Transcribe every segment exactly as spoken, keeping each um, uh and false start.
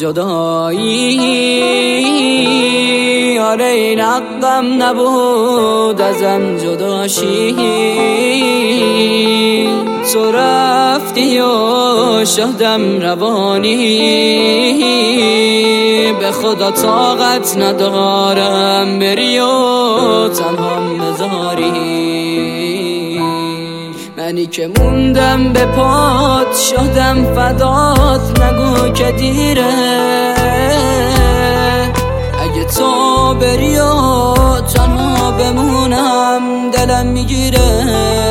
جدایی، آره این حقم نبود ازم جداشی. تو رفتی و شدم روانی، به خدا طاقت ندارم بری و تنهام بذاری. منی که موندم به پات شدم فدات، نگو که دیره اگه تو بری و تنها بمونم دلم میگیره.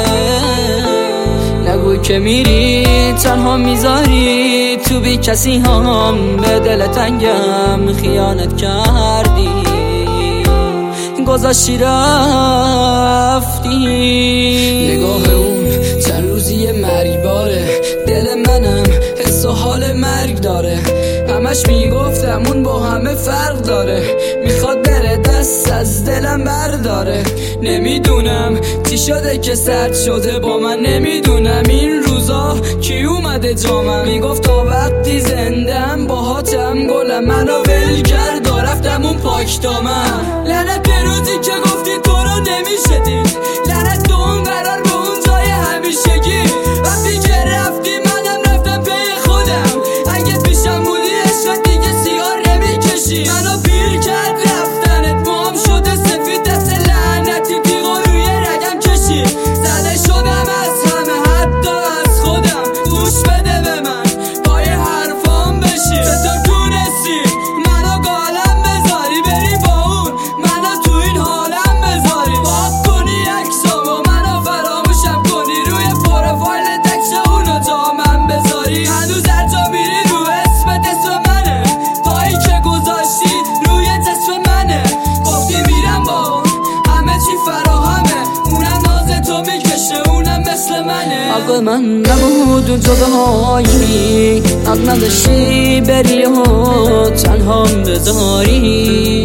نگو که میری تنها میذاری تو بی کسی هم، به دل تنگم خیانت کردی، گذاشتی رفتی. نگاه اون چند روزی مرگ باره، دل منم حس و حال مرگ داره. همش میگفتم اون با همه فرق داره، میخواد بره دست از دلم برداره. نمیدونم چی شده که سرد شده با من، نمیدونم این روزا کی اومده جامم. میگفت تا وقتی زندم باهاتم گلم، منو ول کرد و رفتم اون پاک دامم. لعنت به روزی که گفتی تو رو نمیشه دید، لعنت به اون قرار به اون جای همیشگی. وقتی که رفتی منم رفتم پی خودم، اگه پیشم بودی عشق دیگه سیاه نمیکشی. منو پیر کرد رفتنت، موام شده سفید دست لعنتی تیغا روی رگم کشی. زده شدم از همه حتی از خودم، گوش بده به من پای حرفام بشی. چطور تونستی منو گالم بذاری، بری با اون منو تو این حالم بذاری. پاک کنی عکسامو منو فراموشم کنی، روی پروفایل تکس اونو تا من بذاری. هنوز هر جا میری رو اسمت اسم منه، پایی که گذاشتی روی جسم منه. گفتی میرم با اون همه چی فراهمه، اونم ناز تو میکشه اونم مثل منه. حق من نبود جدایی، حق نداشتی بری و تنهام بذاری.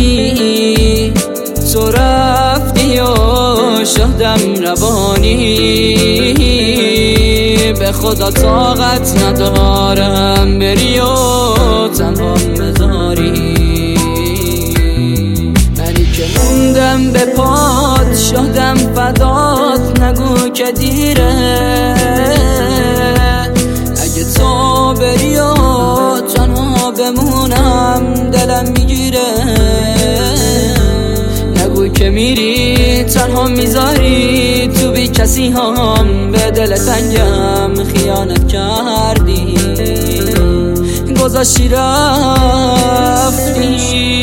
تو رفتی و شدم روانی، به خدا طاقت ندارم بری و تنهام بذاری. منی که موندم به پات شدم فدات، نگو که دیره اگه تو بری و تنها بمونم دلم میگیره. نگو که میری تنها میذاری تو بی کسی هم، به دل تنگم خیانت کردی، گذاشتی رفتی.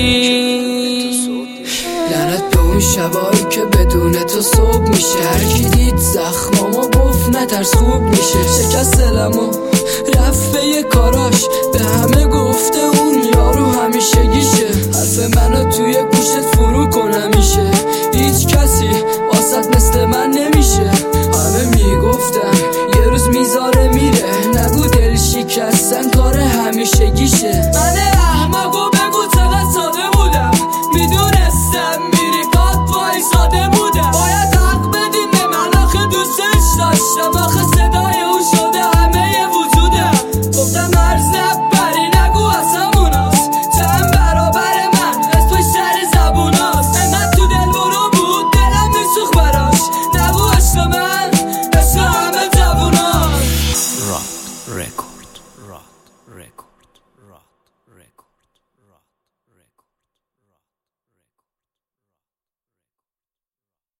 لعنت به اون شبایی که بدون تو صبح میشه، هر کی دید زخمامو گفت نترس خوب میشه. شکست دلمو رفت به یه کاراش، به همه گفته اون یارو همیشگیشه. حرف منو توی گوشت فرو کن همیشه، هیچ کسی واسط مثل من نمیشه. همه میگفتن یه روز میذاره میره، نگو دل شکستن کار همیشگیشه. من احمقو بگو چقدر ساده بودم، میدونستم میری پات وای ساده بودم. باید حق بدیم به من، آخه دوستش داشتم، آخه صدای اون شده همه وجودم. گفتم هر زبری نگو اصموناست، چند برابر من اسمش سر زبوناست. انقدر تو دل برو بود دلم میسوخ براش، نگو عشق من عشق همه جووناست. راد رکورد، راد رکورد، راد رکورد.